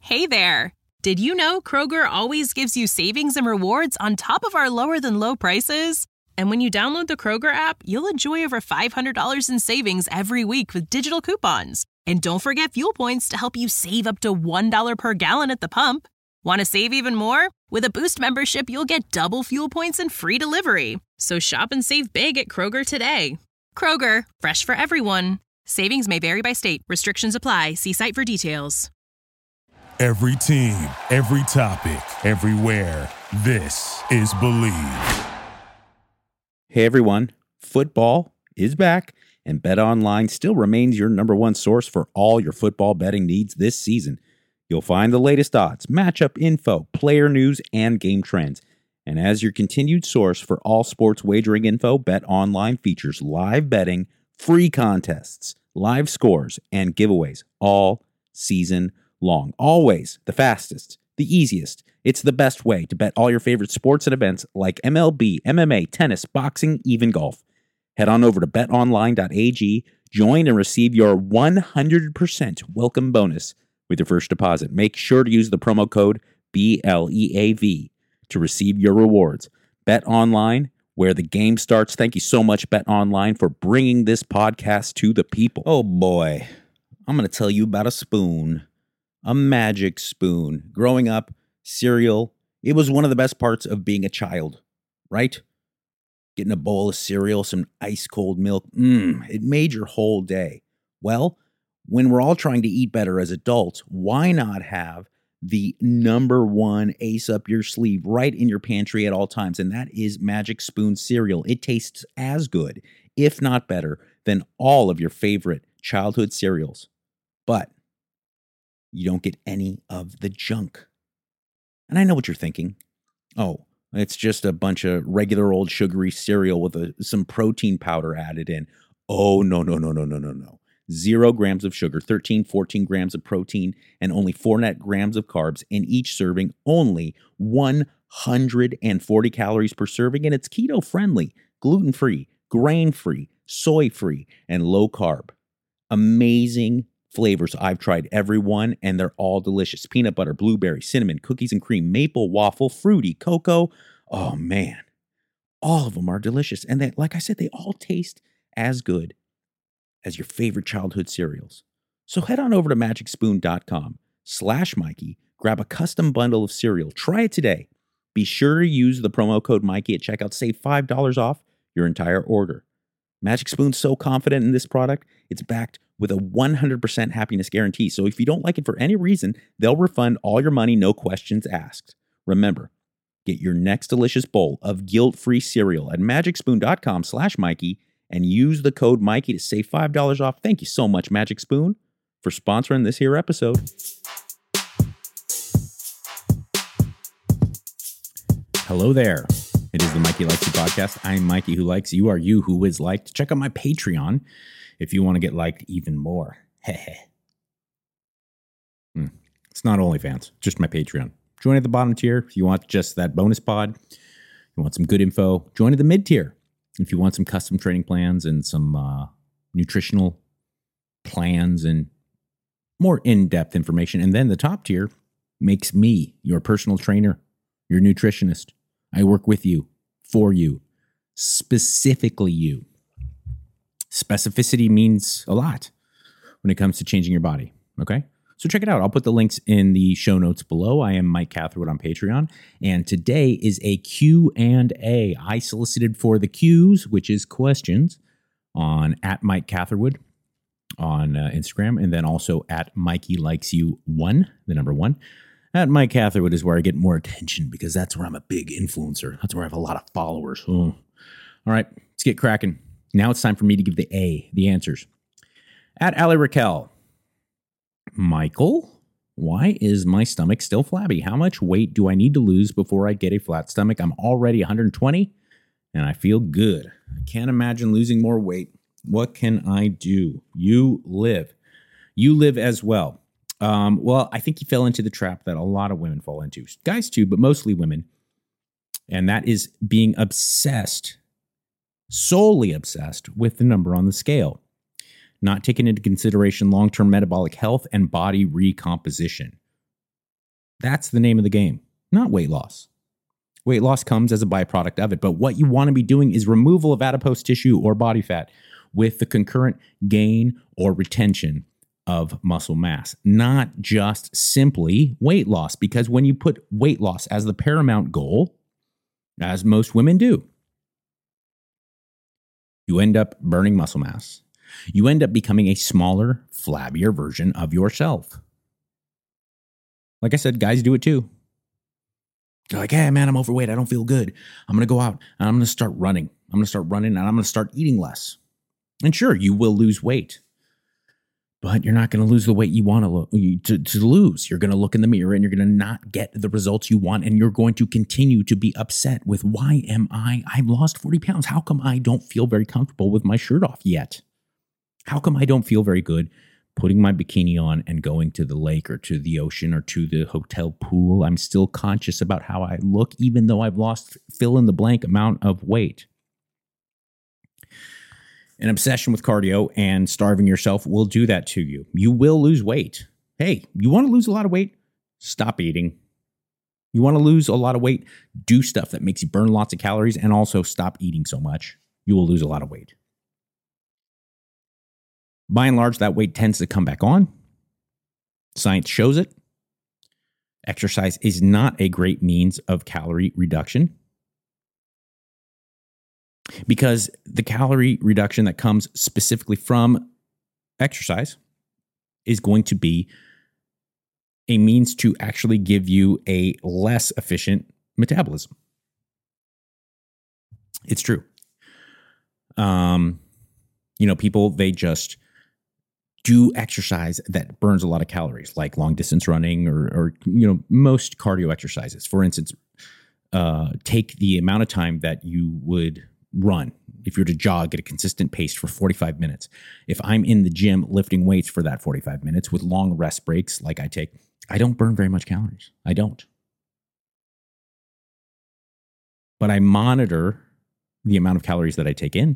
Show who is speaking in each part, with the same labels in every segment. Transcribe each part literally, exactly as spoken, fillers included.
Speaker 1: Hey there! Did you know Kroger always gives you savings and rewards on top of our lower-than-low prices? And when you download the Kroger app, you'll enjoy over five hundred dollars in savings every week with digital coupons. And don't forget fuel points to help you save up to one dollar per gallon at the pump. Want to save even more? With a Boost membership, you'll get double fuel points and free delivery. So shop and save big at Kroger today. Kroger, fresh for everyone. Savings may vary by state. Restrictions apply. See site for details.
Speaker 2: Every team, every topic, everywhere. This is Believe.
Speaker 3: Hey everyone, football is back, and BetOnline still remains your number one source for all your football betting needs this season. You'll find the latest odds, matchup info, player news, and game trends. And as your continued source for all sports wagering info, BetOnline features live betting, free contests, live scores, and giveaways all season long. Always the fastest, the easiest. It's the best way to bet all your favorite sports and events like M L B, M M A, tennis, boxing, even golf. Head on over to bet online dot a g, join and receive your one hundred percent welcome bonus with your first deposit. Make sure to use the promo code B L E A V to receive your rewards. BetOnline, where the game starts. Thank you so much, BetOnline, for bringing this podcast to the people. Oh boy, I'm going to tell you about a spoon. A magic spoon. Growing up, cereal, it was one of the best parts of being a child, right? Getting a bowl of cereal, some ice cold milk, mmm, it made your whole day. Well, when we're all trying to eat better as adults, why not have the number one ace up your sleeve right in your pantry at all times? And that is Magic Spoon cereal. It tastes as good, if not better, than all of your favorite childhood cereals. But you don't get any of the junk. And I know what you're thinking. Oh, it's just a bunch of regular old sugary cereal with a, some protein powder added in. Oh, no, no, no, no, no, no, no. Zero grams of sugar, thirteen, fourteen grams of protein, and only four net grams of carbs in each serving, only one hundred forty calories per serving, and it's keto-friendly, gluten-free, grain-free, soy-free, and low-carb. Amazing flavors. I've tried every one, and they're all delicious. Peanut butter, blueberry, cinnamon, cookies and cream, maple, waffle, fruity, cocoa. Oh, man. All of them are delicious. And they, like I said, they all taste as good as your favorite childhood cereals. So head on over to magic spoon dot com slash Mikey, grab a custom bundle of cereal. Try it today. Be sure to use the promo code Mikey at checkout. Save five dollars off your entire order. Magic Spoon's so confident in this product, it's backed with a one hundred percent happiness guarantee. So if you don't like it for any reason, they'll refund all your money, no questions asked. Remember, get your next delicious bowl of guilt-free cereal at magic spoon dot com slash Mikey and use the code Mikey to save five dollars off. Thank you so much, Magic Spoon, for sponsoring this here episode. Hello there. It is the Mikey Likes You podcast. I'm Mikey Who Likes You. Are you who is liked? Check out my Patreon if you want to get liked even more. hmm. It's not OnlyFans, just my Patreon. Join at the bottom tier if you want just that bonus pod. You want some good info. Join at the mid tier if you want some custom training plans and some uh, nutritional plans and more in-depth information. And then the top tier makes me your personal trainer, your nutritionist. I work with you, for you, specifically you. Specificity means a lot when it comes to changing your body, okay? So check it out. I'll put the links in the show notes below. I am Mike Catherwood on Patreon, and today is a Q and A. I solicited for the Qs, which is questions, on at Mike Catherwood on uh, Instagram, and then also at Mikey Likes You one, the number one. At Mike Catherwood is where I get more attention because that's where I'm a big influencer. That's where I have a lot of followers. Oh. All right, let's get cracking. Now it's time for me to give the A, the answers. At Ali Raquel, Michael, why is my stomach still flabby? How much weight do I need to lose before I get a flat stomach? I'm already one hundred twenty and I feel good. I can't imagine losing more weight. What can I do? You live. You live as well. Um, well, I think you fell into the trap that a lot of women fall into. Guys too, but mostly women. And that is being obsessed, solely obsessed with the number on the scale. Not taking into consideration long-term metabolic health and body recomposition. That's the name of the game, not weight loss. Weight loss comes as a byproduct of it, but what you want to be doing is removal of adipose tissue or body fat with the concurrent gain or retention of muscle mass, not just simply weight loss. Because when you put weight loss as the paramount goal, as most women do, you end up burning muscle mass. You end up becoming a smaller, flabbier version of yourself. Like I said, guys do it too. You're like, hey, man, I'm overweight. I don't feel good. I'm going to go out and I'm going to start running. I'm going to start running and I'm going to start eating less. And sure, you will lose weight, but you're not going to lose the weight you want to, lo- to, to lose. You're going to look in the mirror and you're going to not get the results you want. And you're going to continue to be upset with, why am I, I've lost forty pounds. How come I don't feel very comfortable with my shirt off yet? How come I don't feel very good putting my bikini on and going to the lake or to the ocean or to the hotel pool? I'm still conscious about how I look, even though I've lost fill in the blank amount of weight. An obsession with cardio and starving yourself will do that to you. You will lose weight. Hey, you want to lose a lot of weight? Stop eating. You want to lose a lot of weight? Do stuff that makes you burn lots of calories and also stop eating so much. You will lose a lot of weight. By and large, that weight tends to come back on. Science shows it. Exercise is not a great means of calorie reduction, because the calorie reduction that comes specifically from exercise is going to be a means to actually give you a less efficient metabolism. It's true. Um, you know, people, they just do exercise that burns a lot of calories, like long distance running or, or you know, most cardio exercises. For instance, uh, take the amount of time that you would run if you're to jog at a consistent pace for forty-five minutes. If I'm in the gym lifting weights for that forty-five minutes with long rest breaks like I take, I don't burn very much calories. I don't. But I monitor the amount of calories that I take in.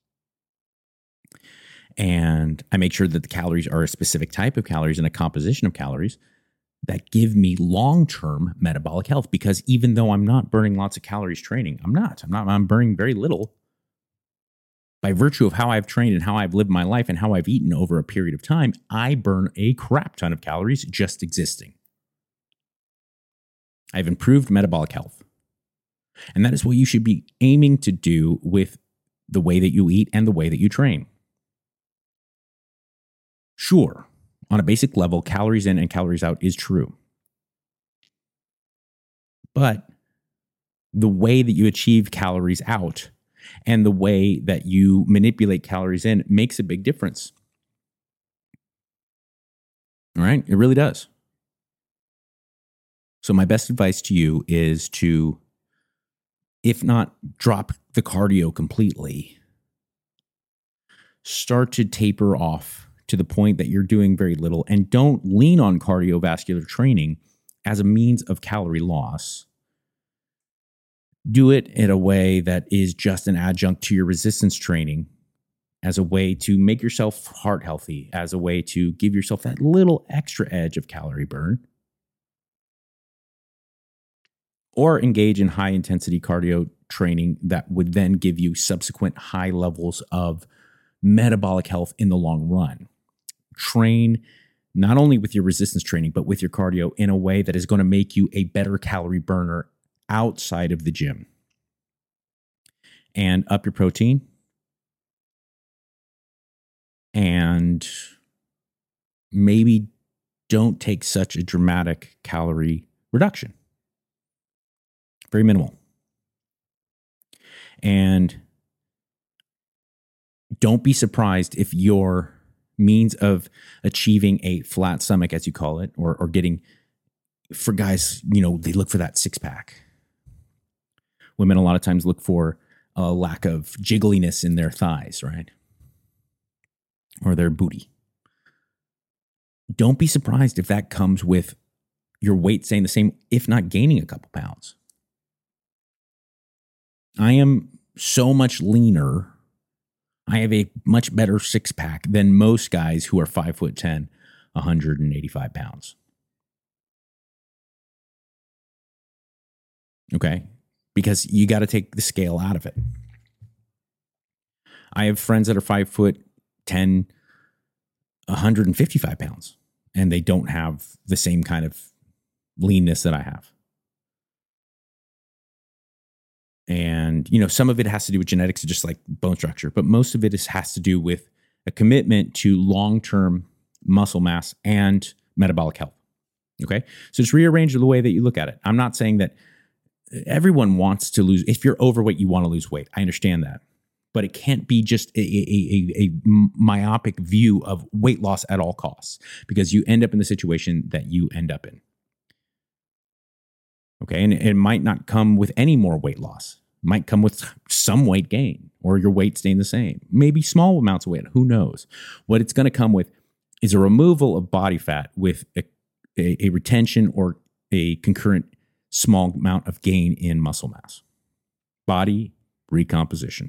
Speaker 3: And I make sure that the calories are a specific type of calories and a composition of calories that give me long-term metabolic health. Because even though I'm not burning lots of calories training, I'm not. I'm not. I'm burning very little. By virtue of how I've trained and how I've lived my life and how I've eaten over a period of time, I burn a crap ton of calories just existing. I've improved metabolic health. And that is what you should be aiming to do with the way that you eat and the way that you train. Sure, on a basic level, calories in and calories out is true. But the way that you achieve calories out and the way that you manipulate calories in makes a big difference. All right? It really does. So my best advice to you is to, if not drop the cardio completely, start to taper off to the point that you're doing very little, and don't lean on cardiovascular training as a means of calorie loss. Do it in a way that is just an adjunct to your resistance training, as a way to make yourself heart healthy, as a way to give yourself that little extra edge of calorie burn. Or engage in high intensity cardio training that would then give you subsequent high levels of metabolic health in the long run. Train not only with your resistance training, but with your cardio in a way that is going to make you a better calorie burner outside of the gym. And up your protein. And maybe don't take such a dramatic calorie reduction. Very minimal. And don't be surprised if your means of achieving a flat stomach, as you call it, or, or getting, for guys, you know, they look for that six pack. Women a lot of times look for a lack of jiggliness in their thighs, right? Or their booty. Don't be surprised if that comes with your weight staying the same, if not gaining a couple pounds. I am so much leaner. I have a much better six pack than most guys who are five foot ten, one hundred eighty-five pounds. Okay? Because you got to take the scale out of it. I have friends that are five foot ten, one hundred fifty-five pounds, and they don't have the same kind of leanness that I have. And, you know, some of it has to do with genetics, just like bone structure, but most of it is, has to do with a commitment to long-term muscle mass and metabolic health. Okay. So just rearrange the way that you look at it. I'm not saying that everyone wants to lose. If you're overweight, you want to lose weight. I understand that, but it can't be just a, a, a, a myopic view of weight loss at all costs, because you end up in the situation that you end up in. Okay. And it might not come with any more weight loss. It might come with some weight gain, or your weight staying the same, maybe small amounts of weight. Who knows? What it's going to come with is a removal of body fat with a, a, a retention or a concurrent small amount of gain in muscle mass. Body recomposition.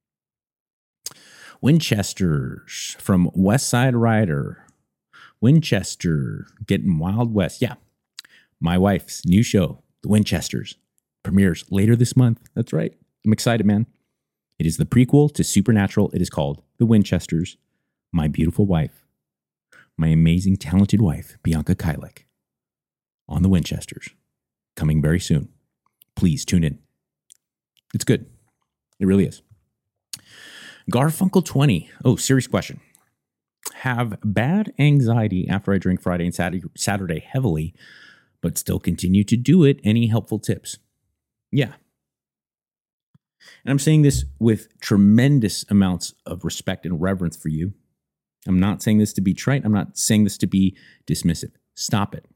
Speaker 3: Winchester's from West Side Rider. Winchester, getting Wild West. Yeah. My wife's new show, The Winchesters, premieres later this month. That's right. I'm excited, man. It is the prequel to Supernatural. It is called The Winchesters. My beautiful wife, my amazing, talented wife, Bianca Kylek, on The Winchesters, coming very soon. Please tune in. It's good. It really is. Garfunkel twenty. Oh, serious question. Have bad anxiety after I drink Friday and Saturday, Saturday heavily, but still continue to do it. Any helpful tips? Yeah. And I'm saying this with tremendous amounts of respect and reverence for you. I'm not saying this to be trite. I'm not saying this to be dismissive. Stop it.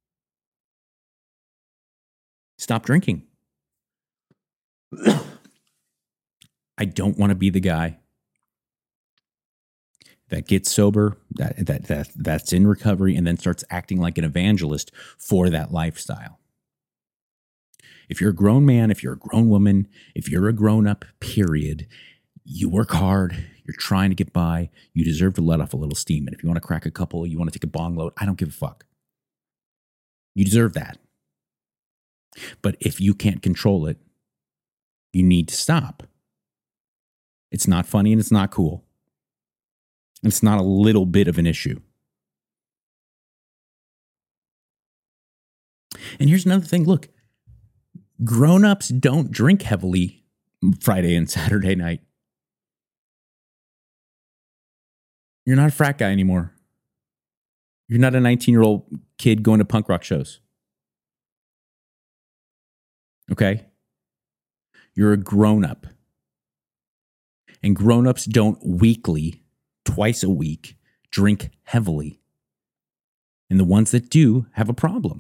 Speaker 3: Stop drinking. I don't want to be the guy that gets sober, that, that that that's in recovery, and then starts acting like an evangelist for that lifestyle. If you're a grown man, if you're a grown woman, if you're a grown up, period, you work hard, you're trying to get by, you deserve to let off a little steam. And if you want to crack a couple, you want to take a bong load, I don't give a fuck. You deserve that. But if you can't control it, you need to stop. It's not funny and it's not cool. And it's not a little bit of an issue. And here's another thing. Look, grown-ups don't drink heavily Friday and Saturday night. You're not a frat guy anymore. You're not a nineteen-year-old kid going to punk rock shows. Okay? You're a grown-up. And grown-ups don't weekly, twice a week, drink heavily. And the ones that do have a problem.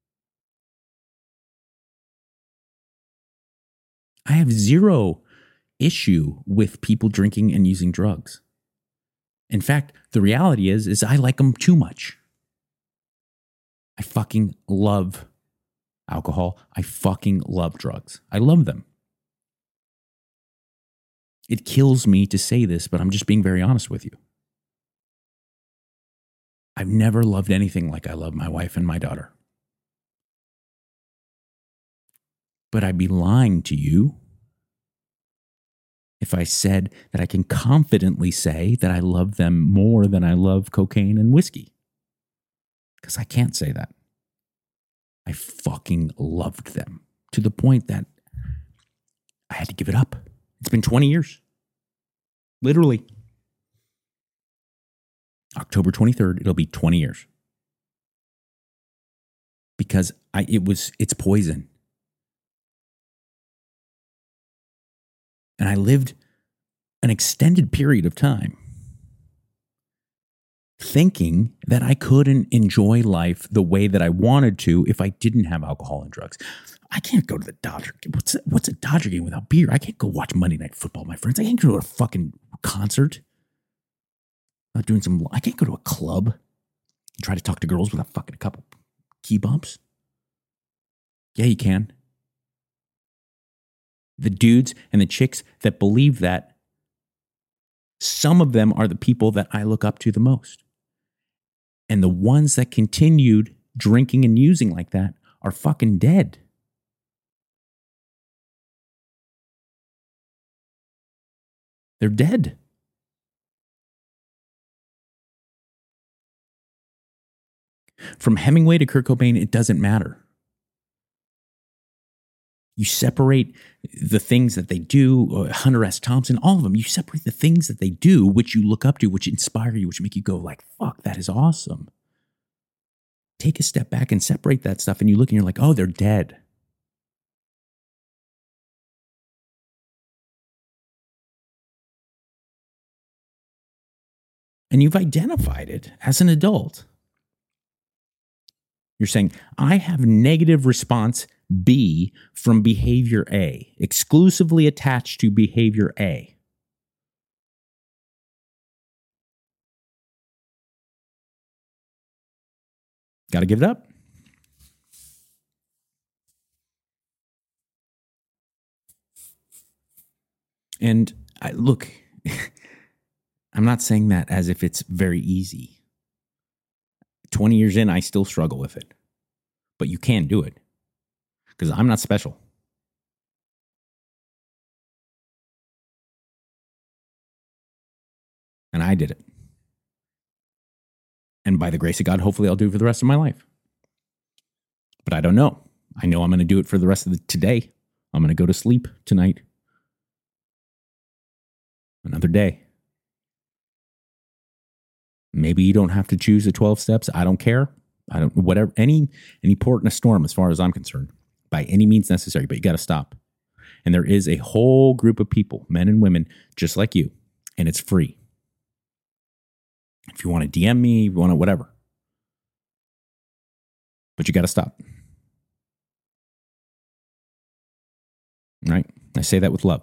Speaker 3: I have zero issue with people drinking and using drugs. In fact, the reality is, is I like them too much. I fucking love alcohol. I fucking love drugs. I love them. It kills me to say this, but I'm just being very honest with you. I've never loved anything like I love my wife and my daughter. But I'd be lying to you if I said that I can confidently say that I love them more than I love cocaine and whiskey. Because I can't say that. I fucking loved them to the point that I had to give it up. It's been twenty years. Literally. October twenty-third, it'll be twenty years. Because I it was it's poison. And I lived an extended period of time thinking that I couldn't enjoy life the way that I wanted to if I didn't have alcohol and drugs. I can't go to the Dodger game. What's a, what's a Dodger game without beer? I can't go watch Monday Night Football, my friends. I can't go to a fucking concert. I'm doing some. I can't go to a club and try to talk to girls without fucking a couple key bumps. Yeah, you can. The dudes and the chicks that believe that, some of them are the people that I look up to the most. And the ones that continued drinking and using like that are fucking dead. They're dead. From Hemingway to Kurt Cobain, it doesn't matter. You separate the things that they do, Hunter S. Thompson, all of them. You separate the things that they do, which you look up to, which inspire you, which make you go like, fuck, that is awesome. Take a step back and separate that stuff. And you look and you're like, oh, they're dead. And you've identified it as an adult. You're saying, I have negative response B from behavior A, exclusively attached to behavior A. Got to give it up. And I, look, I'm not saying that as if it's very easy. twenty years in, I still struggle with it. But you can do it. Because I'm not special. And I did it. And by the grace of God, hopefully I'll do it for the rest of my life. But I don't know. I know I'm going to do it for the rest of the today. I'm going to go to sleep tonight. Another day. Maybe you don't have to choose the twelve steps. I don't care. I don't, whatever, any, any port in a storm, as far as I'm concerned, by any means necessary, but you got to stop. And there is a whole group of people, men and women, just like you, and it's free. If you want to D M me, you want to whatever. But you got to stop. Right? I say that with love.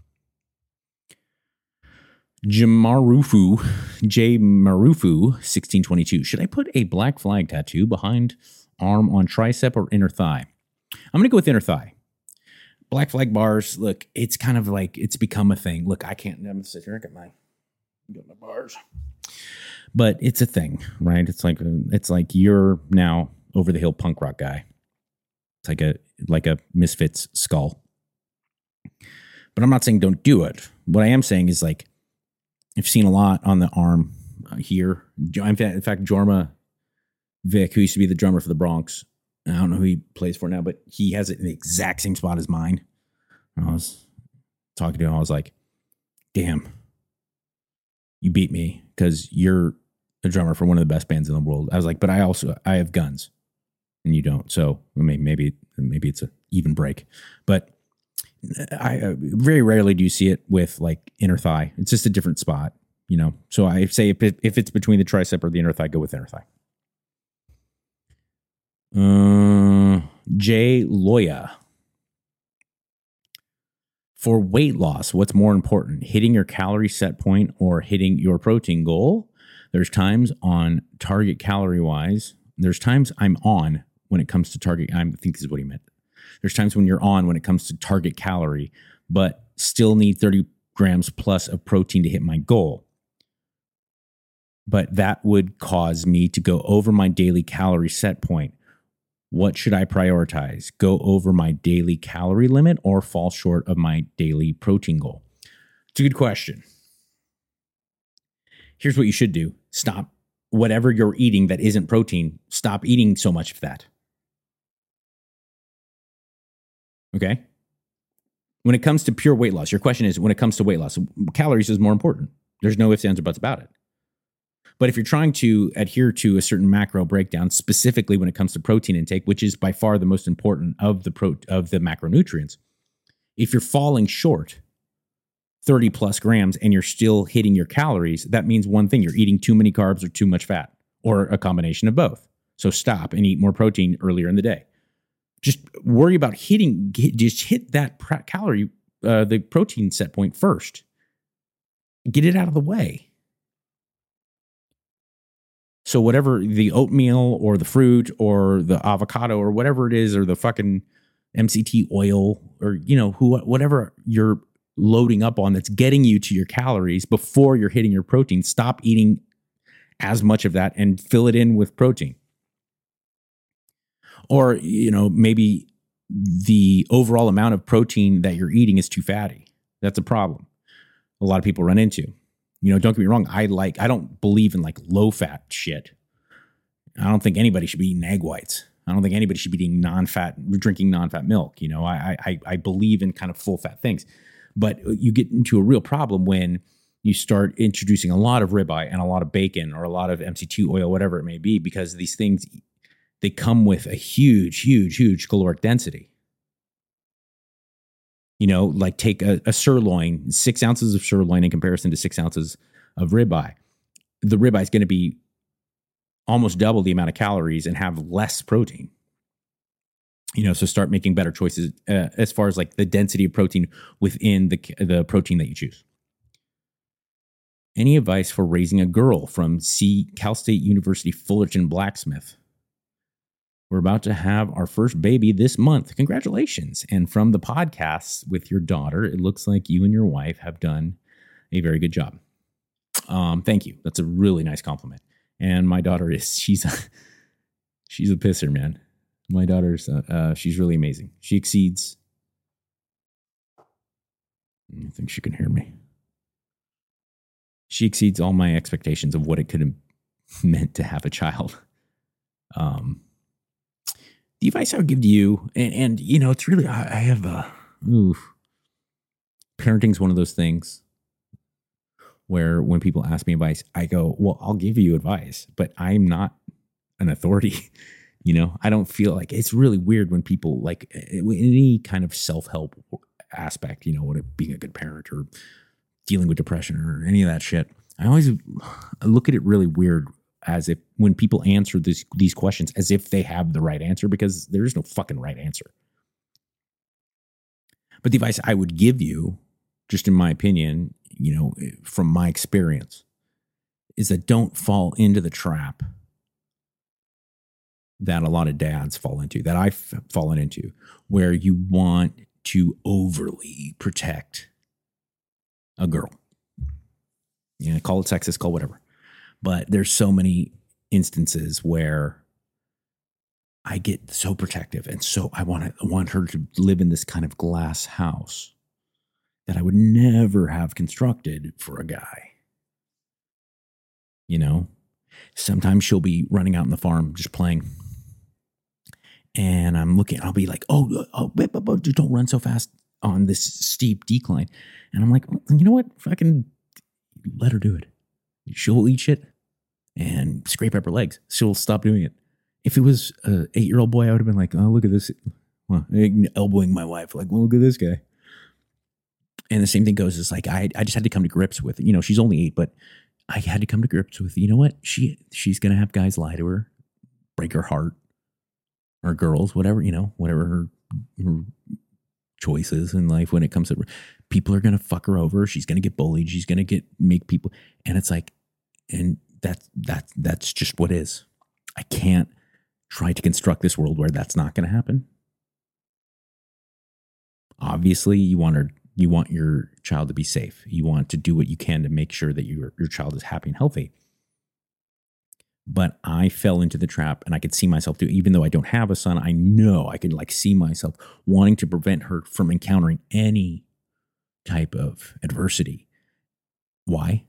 Speaker 3: Jamarufu, J Marufu, sixteen twenty-two. Should I put a black flag tattoo behind arm on tricep or inner thigh? I'm going to go with inner thigh. Black flag bars, look, it's kind of like, it's become a thing. Look, I can't, I'm going to sit here and get my, get my bars. But it's a thing, right? It's like, it's like you're now over the hill punk rock guy. It's like a, like a Misfits skull. But I'm not saying don't do it. What I am saying is like, I've seen a lot on the arm uh, here. In fact, Jorma Vic, who used to be the drummer for the Bronx, I don't know who he plays for now, but he has it in the exact same spot as mine. I was talking to him. I was like, damn, you beat me because you're a drummer for one of the best bands in the world. I was like, but I also, I have guns and you don't. So maybe, maybe, maybe it's an even break. But I uh, very rarely do you see it with like inner thigh. It's just a different spot, you know. So I say if it, if it's between the tricep or the inner thigh, go with inner thigh. Uh, Jay Loya. For weight loss, what's more important, hitting your calorie set point or hitting your protein goal? There's times on target calorie wise. There's times I'm on when it comes to target. I think this is what he meant. There's times when you're on when it comes to target calorie, but still need thirty grams plus of protein to hit my goal. But that would cause me to go over my daily calorie set point. What should I prioritize? Go over my daily calorie limit or fall short of my daily protein goal? It's a good question. Here's what you should do. Stop whatever you're eating that isn't protein. Stop eating so much of that. Okay. When it comes to pure weight loss, your question is when it comes to weight loss, calories is more important. There's no ifs, ands, or buts about it. But if you're trying to adhere to a certain macro breakdown, specifically when it comes to protein intake, which is by far the most important of the pro of the macronutrients, if you're falling short thirty plus grams and you're still hitting your calories, that means one thing: you're eating too many carbs or too much fat, or a combination of both. So stop and eat more protein earlier in the day. Just worry about hitting, just hit that calorie, uh, the protein set point first. Get it out of the way. So whatever the oatmeal or the fruit or the avocado or whatever it is, or the fucking M C T oil or, you know, who, whatever you're loading up on that's getting you to your calories before you're hitting your protein, stop eating as much of that and fill it in with protein. Or, you know, maybe the overall amount of protein that you're eating is too fatty. That's a problem. a lot of people run into. You know, don't get me wrong. I like, I don't believe in like low fat shit. I don't think anybody should be eating egg whites. I don't think anybody should be eating non-fat, drinking non-fat milk. You know, I, I, I believe in kind of full fat things, but you get into a real problem when you start introducing a lot of ribeye and a lot of bacon or a lot of M C two oil, whatever it may be, because these things, they come with a huge, huge, huge caloric density. You know, like take a, a sirloin, six ounces of sirloin in comparison to six ounces of ribeye. The ribeye is going to be almost double the amount of calories and have less protein. You know, so start making better choices uh, as far as like the density of protein within the the protein that you choose. Any advice for raising a girl from C Cal State University Fullerton Blacksmith? We're about to have our first baby this month. Congratulations. And from the podcasts with your daughter, it looks like you and your wife have done a very good job. Um, thank you. That's a really nice compliment. And my daughter is, she's a, she's a pisser, man. My daughter's, uh, uh, she's really amazing. She exceeds, I think she can hear me. She exceeds all my expectations of what it could have meant to have a child. Um, The advice I would give to you, and, and you know, it's really, I, I have a, ooh, parenting's one of those things where when people ask me advice, I go, well, I'll give you advice, but I'm not an authority. You know, I don't feel like, it's really weird when people like any kind of self-help aspect, you know, what it, being a good parent or dealing with depression or any of that shit. I always I look at it really weird as if when people answer this, these questions as if they have the right answer, because there is no fucking right answer. But the advice I would give you, just in my opinion, you know, from my experience, is that don't fall into the trap that a lot of dads fall into, that I've fallen into, where you want to overly protect a girl. You know, call it sexist, call it whatever. But there's so many instances where I get so protective and so I want to I want her to live in this kind of glass house that I would never have constructed for a guy. You know, sometimes she'll be running out in the farm just playing, and I'm looking. I'll be like, "Oh, oh, wait, but, but don't run so fast on this steep decline." And I'm like, "You know what? Fucking let her do it. She'll eat shit and scrape up her legs. She'll stop doing it." If it was an eight-year-old boy, I would have been like, "Oh, look at this." Well, elbowing my wife, like, "Well, look at this guy." And the same thing goes, is like, I, I just had to come to grips with, you know, she's only eight, but I had to come to grips with, you know what? She, she's going to have guys lie to her, break her heart, or girls, whatever, you know, whatever her, her choices in life when it comes to, people are going to fuck her over. She's going to get bullied. She's going to get, make people. And it's like, and that's, that's, that's just what is. I can't try to construct this world where that's not going to happen. Obviously, you want her, you want your child to be safe. You want to do what you can to make sure that your, your child is happy and healthy. But I fell into the trap, and I could see myself do, even though I don't have a son, I know I can like see myself wanting to prevent her from encountering any type of adversity. Why?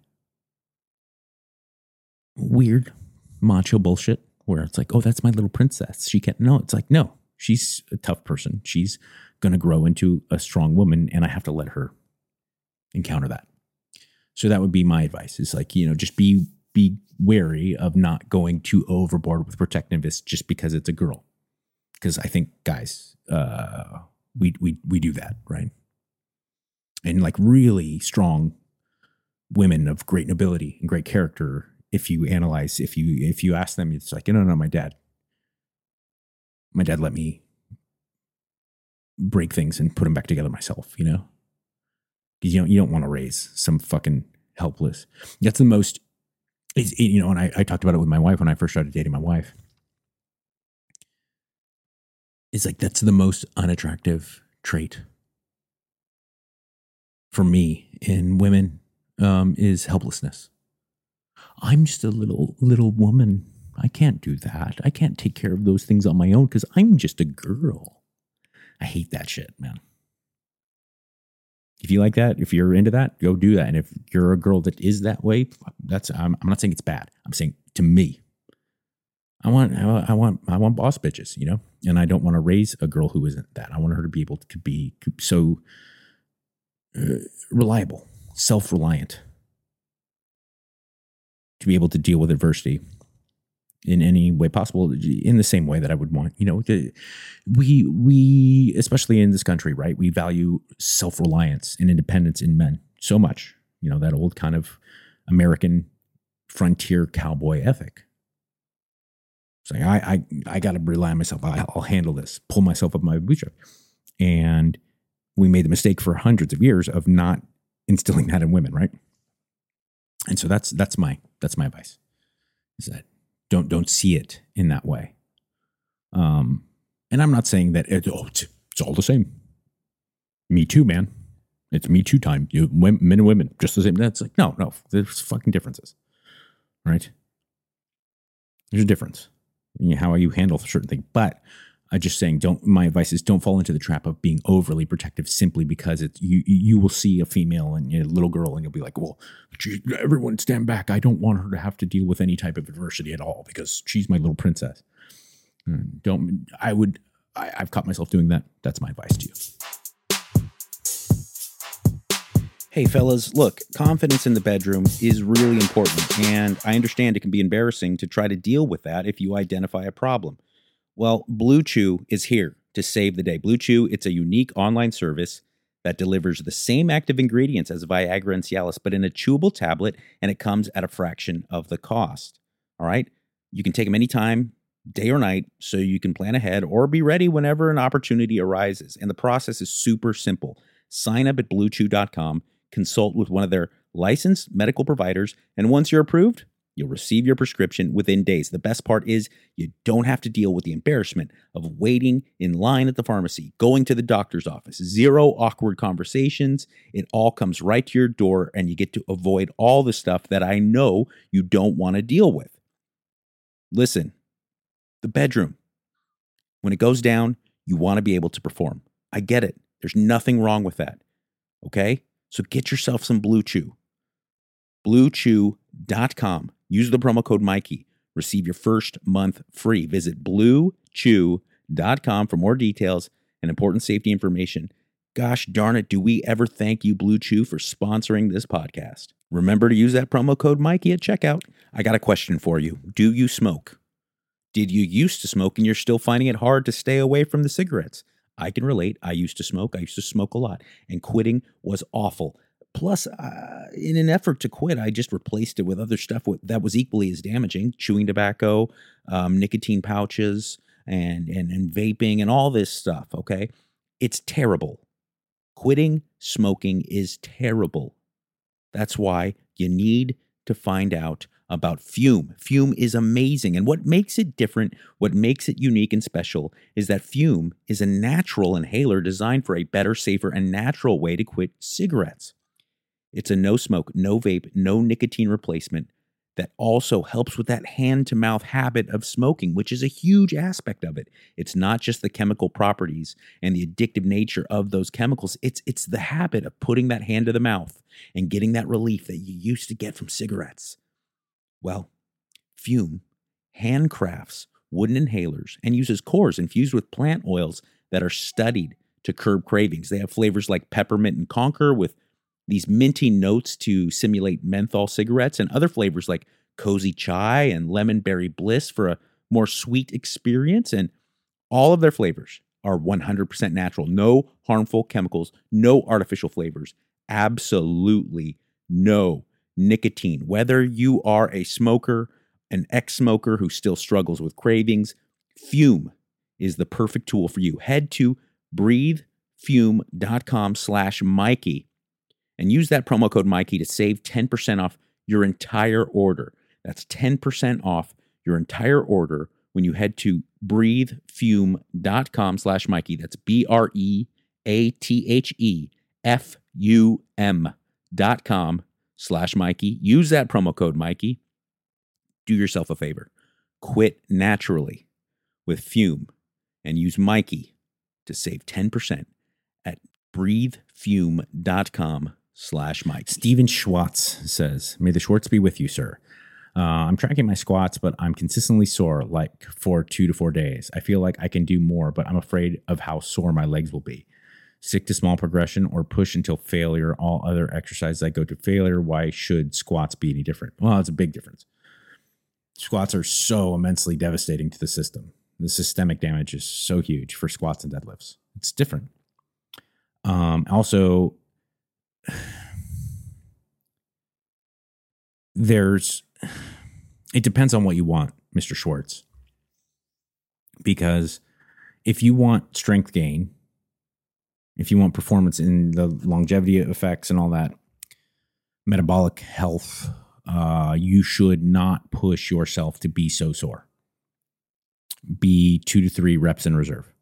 Speaker 3: Weird macho bullshit where it's like, oh, that's my little princess. She can't, no, it's like, no, she's a tough person. She's going to grow into a strong woman, and I have to let her encounter that. So that would be my advice, is like, you know, just be, be wary of not going too overboard with protectiveness just because it's a girl. Because I think guys, uh, we, we, we do that, right? And like really strong women of great nobility and great character, if you analyze, if you, if you ask them, it's like, no, no, no, my dad, my dad let me break things and put them back together myself, you know? Because you don't, you don't want to raise some fucking helpless. That's the most, it's, it, you know, and I, I talked about it with my wife when I first started dating my wife. It's like, that's the most unattractive trait for me in women, um, is helplessness. I'm just a little, little woman. I can't do that. I can't take care of those things on my own because I'm just a girl. I hate that shit, man. If you like that, if you're into that, go do that. And if you're a girl that is that way, that's I'm, I'm not saying it's bad. I'm saying to me, I want I want I want boss bitches, you know, and I don't want to raise a girl who isn't that. I want her to be able to be so uh, reliable, self-reliant, to be able to deal with adversity in any way possible, in the same way that I would want. You know, the, we we especially in this country, right? We value self-reliance and independence in men so much. You know, that old kind of American frontier cowboy ethic. It's like, I I, I got to rely on myself. I, I'll handle this. Pull myself up my bootstrap. And we made the mistake for hundreds of years of not instilling that in women, right? And so that's that's my that's my advice. Is that don't don't see it in that way. Um, and I'm not saying that it, oh, it's, it's all the same. Me too, man. It's me too time. You men and women just the same. That's like no, no. There's fucking differences, right? There's a difference in how you handle certain things. But I'm just saying, don't. My advice is don't fall into the trap of being overly protective simply because it's you. You will see a female and a little girl, and you'll be like, "Well, geez, everyone stand back. I don't want her to have to deal with any type of adversity at all because she's my little princess." Don't. I would. I, I've caught myself doing that. That's my advice to you. Hey, fellas, look, confidence in the bedroom is really important, and I understand it can be embarrassing to try to deal with that if you identify a problem. Well, Blue Chew is here to save the day. Blue Chew, it's a unique online service that delivers the same active ingredients as Viagra and Cialis, but in a chewable tablet, and it comes at a fraction of the cost. All right? You can take them anytime, day or night, so you can plan ahead or be ready whenever an opportunity arises. And the process is super simple. Sign up at blue chew dot com, consult with one of their licensed medical providers, and once you're approved, you'll receive your prescription within days. The best part is you don't have to deal with the embarrassment of waiting in line at the pharmacy, going to the doctor's office, zero awkward conversations. It all comes right to your door, and you get to avoid all the stuff that I know you don't want to deal with. Listen, the bedroom, when it goes down, you want to be able to perform. I get it. There's nothing wrong with that. Okay? So get yourself some Blue Chew. blue chew dot com. Use the promo code Mikey. Receive your first month free. Visit blue chew dot com for more details and important safety information. Gosh darn it, do we ever thank you, Blue Chew, for sponsoring this podcast. Remember to use that promo code Mikey at checkout. I got a question for you. Do you smoke? Did you used to smoke and you're still finding it hard to stay away from the cigarettes? I can relate. I used to smoke. I used to smoke a lot, and quitting was awful. Plus, uh, in an effort to quit, I just replaced it with other stuff that was equally as damaging: chewing tobacco, um, nicotine pouches, and, and and vaping, and all this stuff. Okay, it's terrible. Quitting smoking is terrible. That's why you need to find out about Fume. Fume is amazing. And what makes it different, what makes it unique and special, is that Fume is a natural inhaler designed for a better, safer, and natural way to quit cigarettes. It's a no smoke, no vape, no nicotine replacement that also helps with that hand-to-mouth habit of smoking, which is a huge aspect of it. It's not just the chemical properties and the addictive nature of those chemicals. It's, it's the habit of putting that hand to the mouth and getting that relief that you used to get from cigarettes. Well, Fume handcrafts wooden inhalers and uses cores infused with plant oils that are studied to curb cravings. They have flavors like peppermint and conker with these minty notes to simulate menthol cigarettes, and other flavors like cozy chai and lemon berry bliss for a more sweet experience. And all of their flavors are one hundred percent natural. No harmful chemicals, no artificial flavors, absolutely no nicotine. Whether you are a smoker, an ex-smoker who still struggles with cravings, Fume is the perfect tool for you. Head to breathefume.com slash Mikey and use that promo code Mikey to save ten percent off your entire order. That's ten percent off your entire order when you head to breathefume.com slash Mikey. That's B R E A T H E F U M dot com slash Mikey. Use that promo code Mikey. Do yourself a favor. Quit naturally with Fume and use Mikey to save ten percent at breathefume.com slash Mike.
Speaker 4: Steven Schwartz says, may the Schwartz be with you, sir. Uh, I'm tracking my squats, but I'm consistently sore like for two to four days. I feel like I can do more, but I'm afraid of how sore my legs will be. Stick to small progression or push until failure. All other exercises I go to failure. Why should squats be any different? Well, it's a big difference. Squats are so immensely devastating to the system. The systemic damage is so huge for squats and deadlifts. It's different. Um, also, there's, it depends on what you want, Mister Schwartz. Because if you want strength gain, if you want performance in the longevity effects and all that, metabolic health, uh, you should not push yourself to be so sore. Be two to three reps in reserve.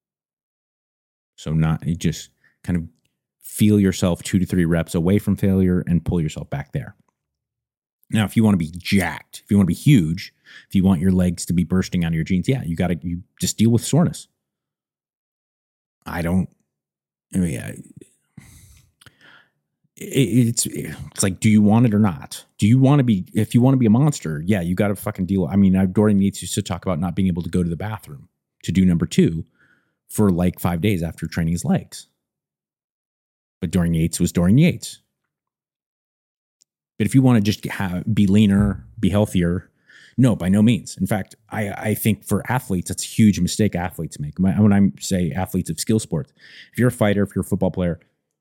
Speaker 4: So not just kind of feel yourself two to three reps away from failure and pull yourself back there. Now, if you want to be jacked, if you want to be huge, if you want your legs to be bursting out of your jeans, yeah, you got to you just deal with soreness. I don't. I mean, yeah, it, it's it's like, do you want it or not? Do you want to be? If you want to be a monster, yeah, you got to fucking deal. I mean, Dorian Yates used to talk about not being able to go to the bathroom to do number two for like five days after training his legs. But Dorian Yates was Dorian Yates. But if you want to just have, be leaner, be healthier, no, by no means. In fact, I, I think for athletes, that's a huge mistake athletes make. When I say athletes of skill sports, if you're a fighter, if you're a football player,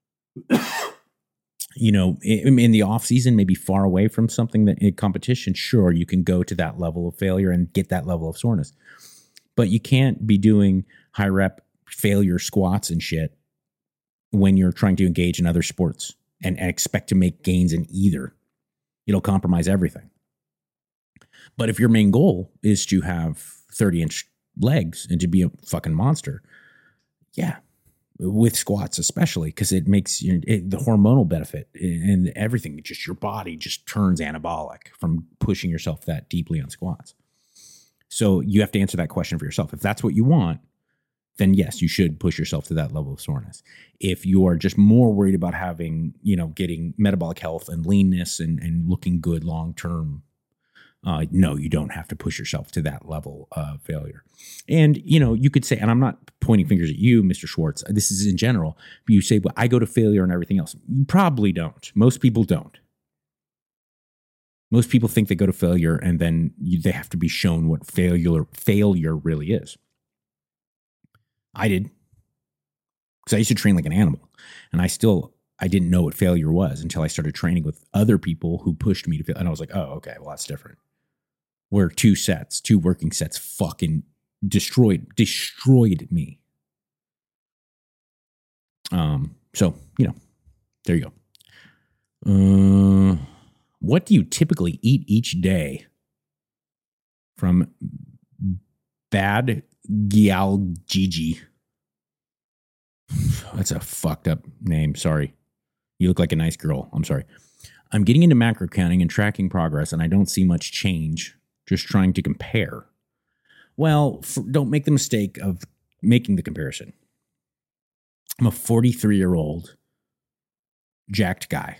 Speaker 4: you know, in, in the off season, maybe far away from something that in competition, sure, you can go to that level of failure and get that level of soreness. But you can't be doing high rep failure squats and shit when you're trying to engage in other sports and, and expect to make gains in either. It'll compromise everything. But if your main goal is to have thirty inch legs and to be a fucking monster, yeah, with squats especially, because it makes you it, the hormonal benefit and everything, just your body just turns anabolic from pushing yourself that deeply on squats. So you have to answer that question for yourself. If that's what you want, then yes, you should push yourself to that level of soreness. If you are just more worried about having, you know, getting metabolic health and leanness and, and looking good long-term, uh, no, you don't have to push yourself to that level of failure. And, you know, you could say, and I'm not pointing fingers at you, Mister Schwartz, this is in general, but you say, well, I go to failure and everything else. You probably don't. Most people don't. Most people think they go to failure and then you, they have to be shown what failure failure really is. I did, because I used to train like an animal, and I still, I didn't know what failure was until I started training with other people who pushed me to fail. And I was like, oh, okay, well, that's different. Where two sets, two working sets fucking destroyed, destroyed me. Um. So, you know, there you go. Uh, what do you typically eat each day? From Bad Gyal Gigi. That's a fucked up name. Sorry. You look like a nice girl. I'm sorry. I'm getting into macro counting and tracking progress, and I don't see much change. Just trying to compare. Well, for, don't make the mistake of making the comparison. I'm a forty-three-year-old jacked guy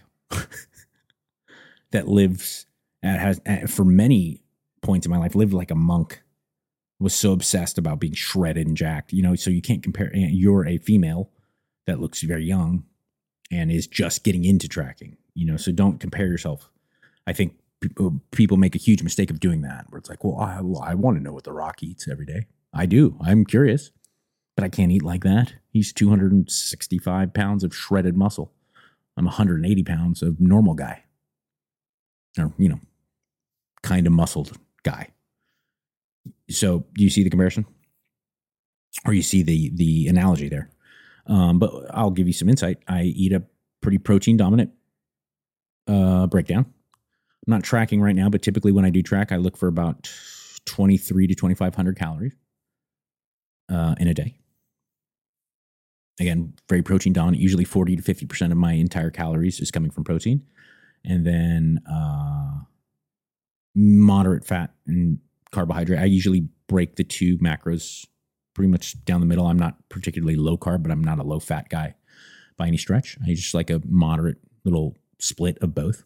Speaker 4: that lives, and has, for many points in my life, lived like a monk. Was so obsessed about being shredded and jacked, you know, so you can't compare. You're a female that looks very young and is just getting into tracking, you know, so don't compare yourself. I think people, people make a huge mistake of doing that, where it's like, well, I, well, I want to know what The Rock eats every day. I do. I'm curious, but I can't eat like that. He's two hundred sixty-five pounds of shredded muscle. I'm one hundred eighty pounds of normal guy, or, you know, kind of muscled guy. So do you see the comparison, or you see the the analogy there? Um, but I'll give you some insight. I eat a pretty protein dominant uh, breakdown. I'm not tracking right now, but typically when I do track, I look for about twenty-three to twenty-five hundred calories uh, in a day. Again, very protein dominant. Usually forty to fifty percent of my entire calories is coming from protein, and then uh, moderate fat and carbohydrate. I usually break the two macros pretty much down the middle. I'm not particularly low carb, but I'm not a low fat guy. by any stretch. I just like a moderate little split of both.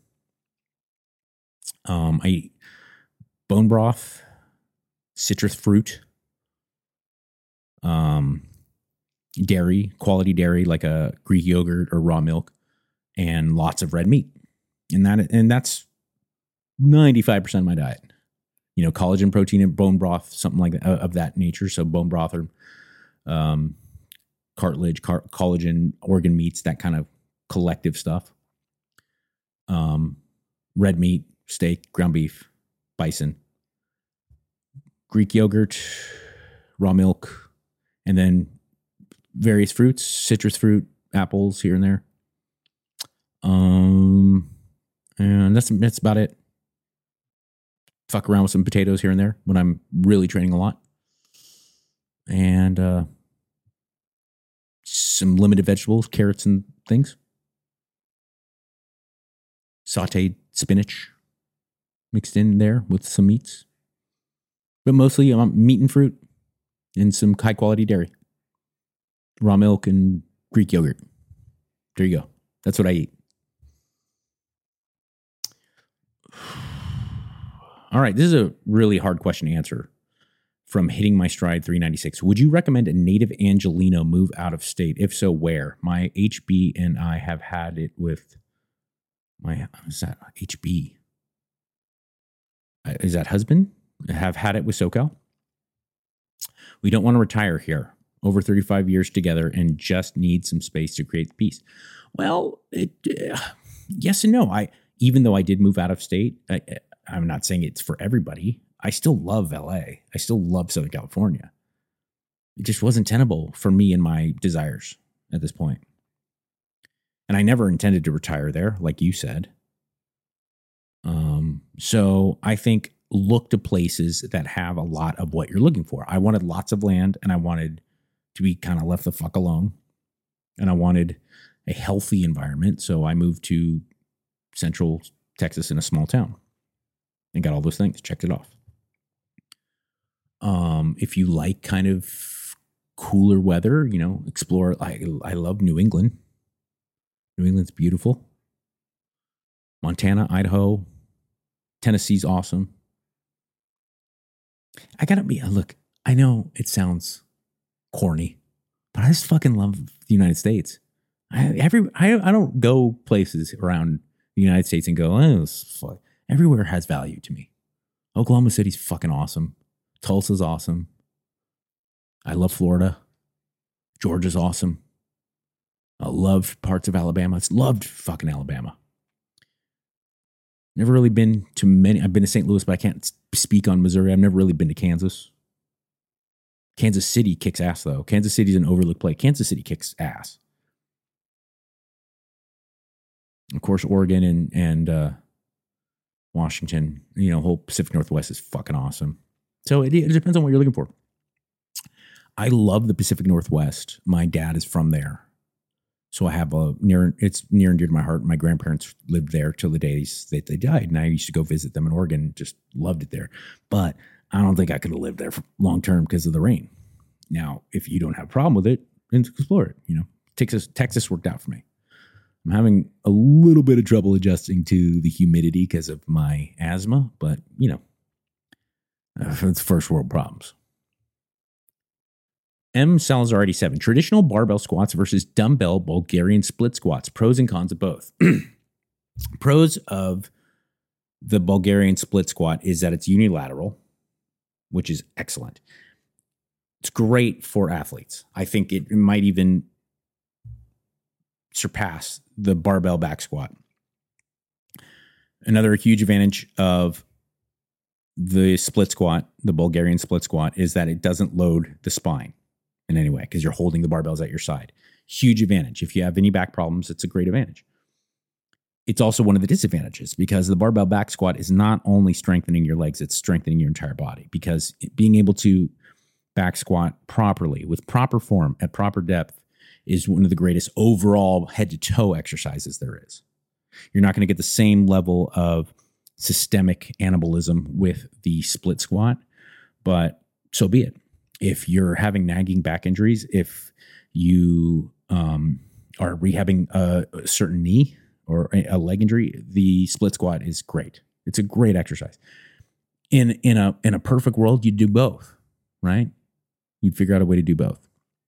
Speaker 4: Um, I eat bone broth, citrus fruit, um, dairy, quality dairy, like a Greek yogurt or raw milk, and lots of red meat. And that and that's ninety-five percent of my diet. You know, collagen, protein, and bone broth, something like that, of that nature. So bone broth or um, cartilage, car- collagen, organ meats, that kind of collective stuff. Um, red meat, steak, ground beef, bison, Greek yogurt, raw milk, and then various fruits, citrus fruit, apples here and there. Um, and that's that's about it. Fuck around with some potatoes here and there when I'm really training a lot. And uh, some limited vegetables, carrots and things. Sauteed spinach mixed in there with some meats. But mostly um, meat and fruit and some high quality dairy. Raw milk and Greek yogurt. There you go. That's what I eat. All right, this is a really hard question to answer from Hitting My Stride three ninety-six. Would you recommend a native Angelino move out of state? If so, where? My H B and I have had it with my, is that H B? Is that husband? Have had it with SoCal. We don't want to retire here. Over thirty-five years together and just need some space to create peace. Well, it, uh, yes and no. I even though I did move out of state, I, I'm not saying it's for everybody. I still love L A. I still love Southern California. It just wasn't tenable for me and my desires at this point. And I never intended to retire there, like you said. Um, so I think look to places that have a lot of what you're looking for. I wanted lots of land and I wanted to be kind of left the fuck alone. And I wanted a healthy environment. So I moved to Central Texas in a small town and got all those things, checked it off. Um, if you like kind of cooler weather, you know, explore. I, I love New England. New England's beautiful. Montana, Idaho, Tennessee's awesome. I gotta be, look, I know it sounds corny, but I just fucking love the United States. I every I, I don't go places around the United States and go, oh, fuck. Everywhere has value to me. Oklahoma City's fucking awesome. Tulsa's awesome. I love Florida. Georgia's awesome. I love parts of Alabama. It's loved fucking Alabama. Never really been to many. I've been to Saint Louis, but I can't speak on Missouri. I've never really been to Kansas. Kansas City kicks ass, though. Kansas City's an overlooked play. Kansas City kicks ass. Of course, Oregon and and uh, Washington, you know, whole Pacific Northwest is fucking awesome. So it, it depends on what you're looking for. I love the Pacific Northwest. My dad is from there. So I have a near, it's near and dear to my heart. My grandparents lived there till the days that they died. And I used to go visit them in Oregon, just loved it there. But I don't think I could have lived there for long term because of the rain. Now, if you don't have a problem with it, then explore it. You know, Texas, Texas worked out for me. I'm having a little bit of trouble adjusting to the humidity because of my asthma, but you know, uh, it's first world problems. M. Salazar eighty-seven, traditional barbell squats versus dumbbell Bulgarian split squats. Pros and cons of both. Pros of the Bulgarian split squat is that it's unilateral, which is excellent. It's great for athletes. I think it might even surpass the barbell back squat. Another huge advantage of the split squat, the Bulgarian split squat, is that it doesn't load the spine in any way because you're holding the barbells at your side. Huge advantage. If you have any back problems, it's a great advantage. It's also one of the disadvantages because the barbell back squat is not only strengthening your legs, it's strengthening your entire body because being able to back squat properly with proper form at proper depth is one of the greatest overall head to toe exercises there is. You're not going to get the same level of systemic anabolism with the split squat, but so be it. If you're having nagging back injuries, if you um, are rehabbing a, a certain knee or a, a leg injury, the split squat is great. It's a great exercise. In in a in a perfect world, you'd do both, right? You'd figure out a way to do both.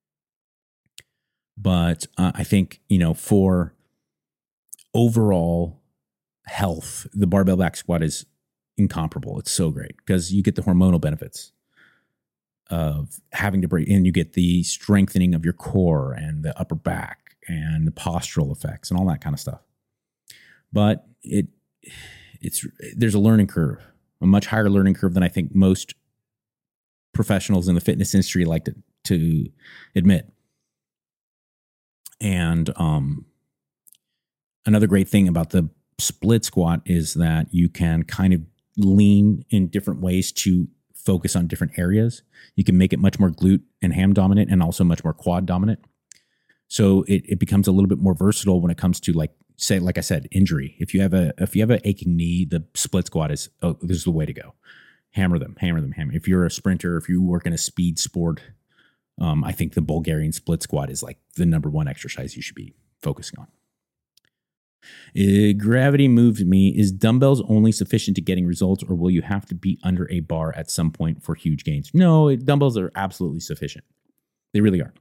Speaker 4: But uh, I think, you know, for overall health, the barbell back squat is incomparable. It's so great because you get the hormonal benefits of having to break, and you get the strengthening of your core and the upper back and the postural effects and all that kind of stuff. But it it's there's a learning curve, a much higher learning curve than I think most professionals in the fitness industry like to, to admit. And um, another great thing about the split squat is that you can kind of lean in different ways to focus on different areas. You can make it much more glute and ham dominant and also much more quad dominant. So it, it becomes a little bit more versatile when it comes to, like, say, like I said, injury. If you have a if you have an aching knee, the split squat is oh, this is the way to go. Hammer them, hammer them, hammer. If you're a sprinter, if you work in a speed sport, um, I think the Bulgarian split squat is like the number one exercise you should be focusing on. Uh, gravity moves me. Is dumbbells only sufficient to getting results, or will you have to be under a bar at some point for huge gains? No, it, dumbbells are absolutely sufficient. They really are.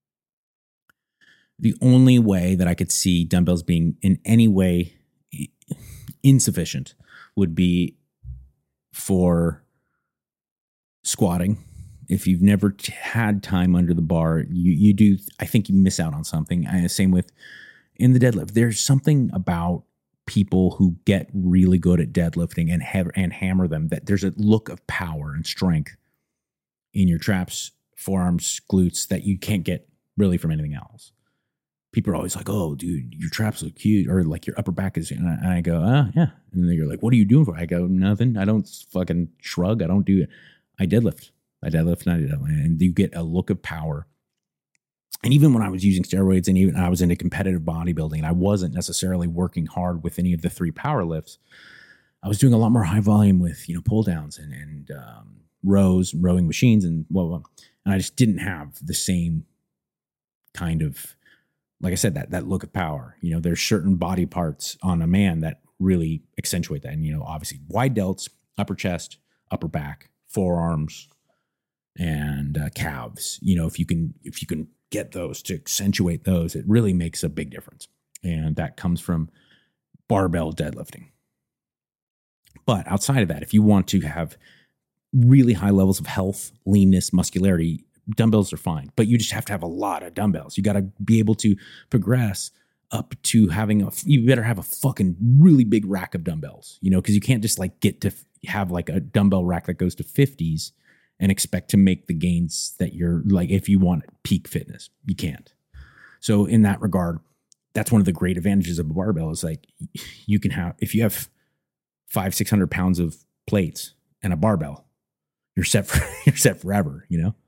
Speaker 4: The only way that I could see dumbbells being in any way insufficient would be for squatting. If you've never t- had time under the bar, you you do. I think you miss out on something. I, same with in the deadlift. There's something about people who get really good at deadlifting and have and hammer them that there's a look of power and strength in your traps, forearms, glutes that you can't get really from anything else. People are always like, "Oh, dude, your traps look huge," or like your upper back is. And I, and I go, "Ah, yeah." And they're like, "What are you doing for?" I go, "Nothing. I don't fucking shrug. I don't do it. I deadlift. I deadlift and I deadlift." And you get a look of power. And even when I was using steroids and even I was into competitive bodybuilding, and I wasn't necessarily working hard with any of the three power lifts, I was doing a lot more high volume with, you know, pull downs and and um, rows, rowing machines, and blah, blah, blah. And I just didn't have the same kind of, like I said, that that look of power. You know, there's certain body parts on a man that really accentuate that. And, you know, obviously wide delts, upper chest, upper back, forearms, and uh, calves. You know, if you can, if you can get those to accentuate those, it really makes a big difference. And that comes from barbell deadlifting. But outside of that, if you want to have really high levels of health, leanness, muscularity, dumbbells are fine, but you just have to have a lot of dumbbells. You got to be able to progress up to having a, you better have a fucking really big rack of dumbbells, you know, because you can't just like get to have like a dumbbell rack that goes to fifties and expect to make the gains that you're like, if you want peak fitness, you can't. So in that regard, that's one of the great advantages of a barbell is like you can have, if you have five, six hundred pounds of plates and a barbell, you're set for, you're set forever, you know?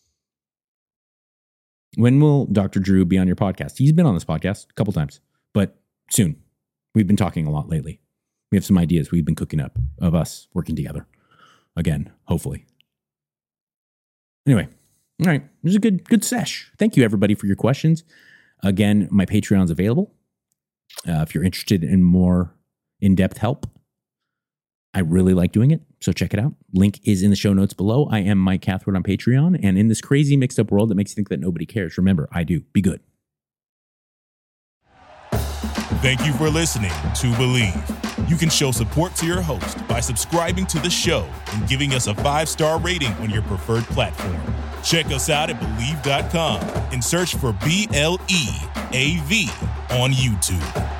Speaker 4: When will Doctor Drew be on your podcast? He's been on this podcast a couple times, but soon. We've been talking a lot lately. We have some ideas we've been cooking up of us working together again, hopefully. Anyway, all right. It was a good, good sesh. Thank you, everybody, for your questions. Again, my Patreon's available. Uh, if you're interested in more in-depth help, I really like doing it, so check it out. Link is in the show notes below. I am Mike Cathwood on Patreon, and in this crazy mixed up world that makes you think that nobody cares, remember, I do. Be good.
Speaker 2: Thank you for listening to Believe. You can show support to your host by subscribing to the show and giving us a five-star rating on your preferred platform. Check us out at Believe dot com and search for B L E A V on YouTube.